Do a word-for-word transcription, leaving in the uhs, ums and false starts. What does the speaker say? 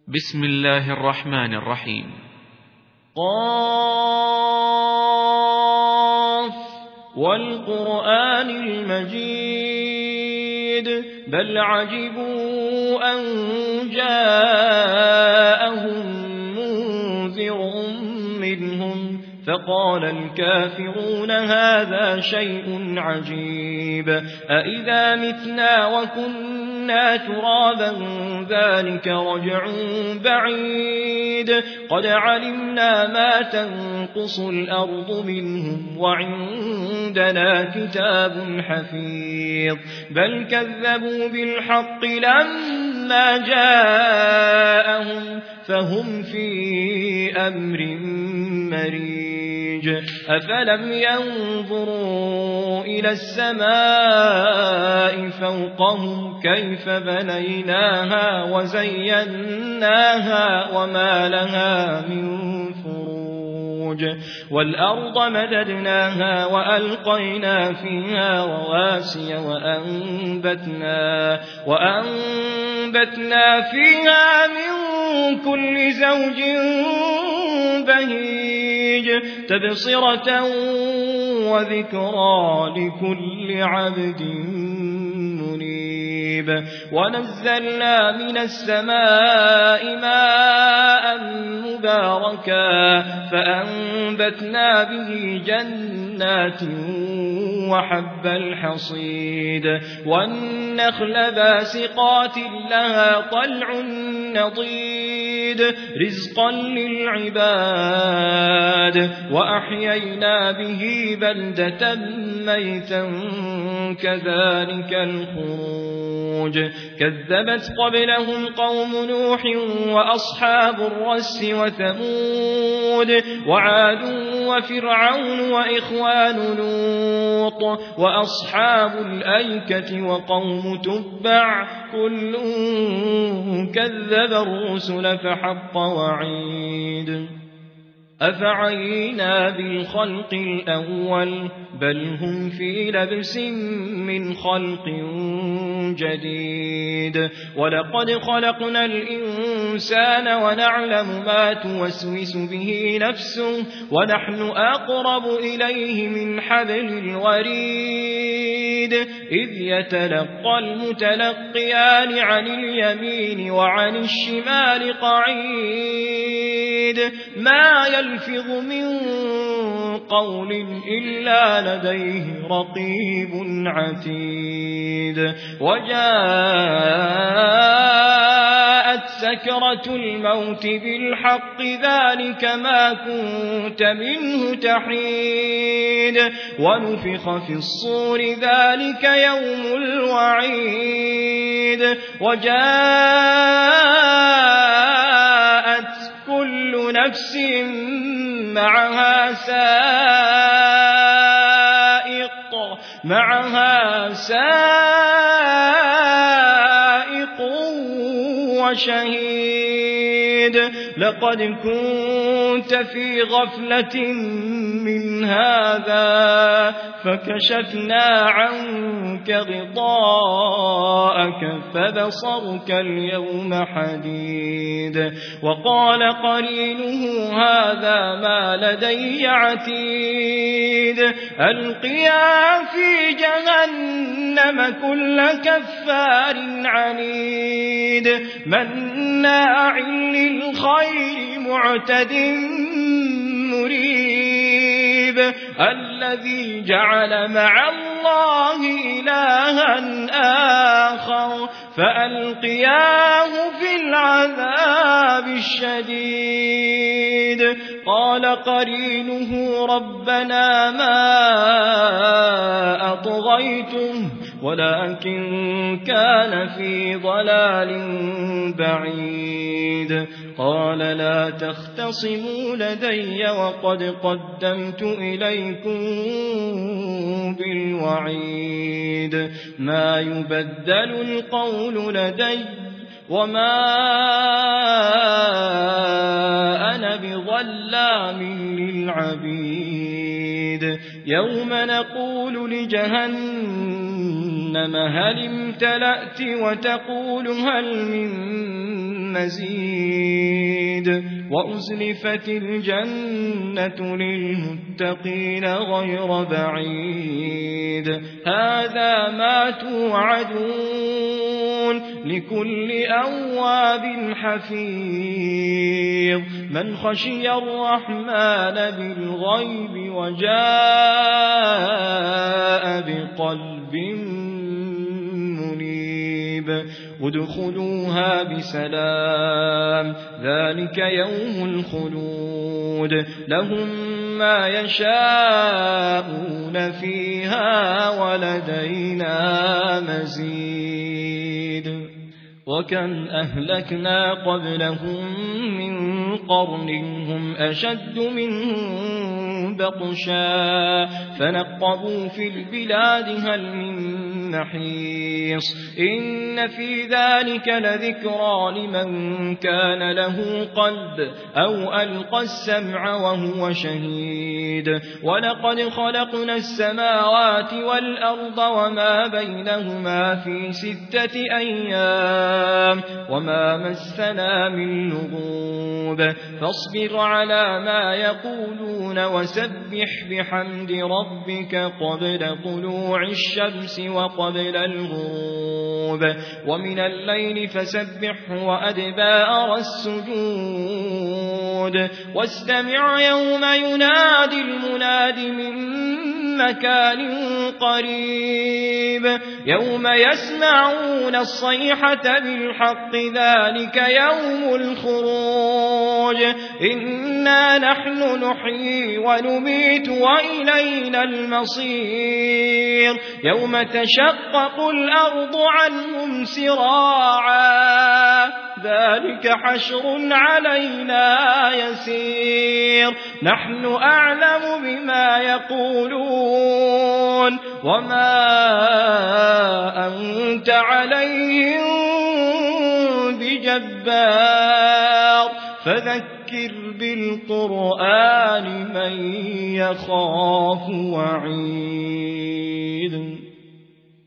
بسم الله الرحمن الرحيم. قاف والقرآن المجيد بل عجبوا أن جاءهم منذر منهم فقال الكافرون هذا شيء عجيب أإذا متنا وكنا ترابا ذلك رجع بعيد قد علمنا ما تنقص الأرض منهم وعندنا كتاب حفيظ بل كذبوا بالحق لما جاءهم فهم في أمر مريج أفلم ينظروا إلى السماء فوقهم كيف بنيناها وزيناها وما لها من فروج والأرض مددناها وألقينا فيها رواسي وأنبتنا, وأنبتنا فيها من كل زوج بهيج تبصرة وذكرى لكل عبد منيب ونزلنا من السماء ماء مباركا فأنبتنا به جنات وحب الحصيد والنخل باسقات لها طلع نضيد رزقا للعباد وأحيينا به بلدة ميتا كذلك الخروج كذبت قبلهم قوم نوح وأصحاب الرس وثمود وعاد وفرعون وإخوان لوط وأصحاب الأيكة وقوم تبع كل كذب الرسل فحق وعيد أفعينا بالخلق الأول بل هم في لبس من خلق جديد ولقد خلقنا الإنسان ونعلم ما توسوس به نفسه ونحن أقرب إليه من حبل الوريد إذ يتلقى المتلقيان عن اليمين وعن الشمال قعيد ما يلفظ من قول إلا لديه رقيب عتيد وجاءت سكرة الموت بالحق ذلك ما كنت منه تحيد ونفخ في الصور ذلك يوم الوعيد وجاءت كل نفس معها سائق معها سائق وشهيد لقد كنت في غفلة من هذا فكشفنا عنك غطاءك فبصرك اليوم حديد وقال قرينه هذا ما لدي عتيد ألقيا في جهنم كل كفار عنيد مناع للخير معتد مريب الذي جعل مع الله إلها آخر فألقياه في العذاب الشديد قال قرينه ربنا ما أطغيته ولكن كان في ضلال بعيد قال لا تختصموا لدي وقد قدمت إليكم بالوعيد ما يبدل القول لدي وما أنا بظلام للعبيد يوم نقول لجهنم جهنم هل امتلأت وتقول هل من مزيد وأزلفت الجنة للمتقين غير بعيد هذا ما توعدون لكل أواب حفيظ من خشي الرحمن بالغيب وجاء بقلب منيب ادخلوها بسلام ذلك يوم الخلود لهم ما يشاءون فيها ولدينا مزيد وكم أهلكنا قبلهم من قرن هم أشد منهم بطشا فنقبوا في البلاد هل من محيص إن في ذلك لذكرى لمن كان له قلب أو ألقى السمع وهو شهيد ولقد خلقنا السماوات والأرض وما بينهما في ستة أيام وما مسنا من لغوب فاصبر على ما يقولون وسبح بحمد ربك قبل طلوع الشمس وقبل الغروب ومن الليل فسبحه وأدبار السجود واستمع يوم ينادي المناد من مكان قريب يوم يسمعون الصيحة بالحق ذلك يوم الخروج إنا نحن نحيي ونميت وإلينا المصير يوم تشقق الأرض عنهم سراعا ذلك حشر علينا يسير نحن أعلم بما يقولون وما أنت عليهم بجبار فذكر بالقرآن من يخاف وعيد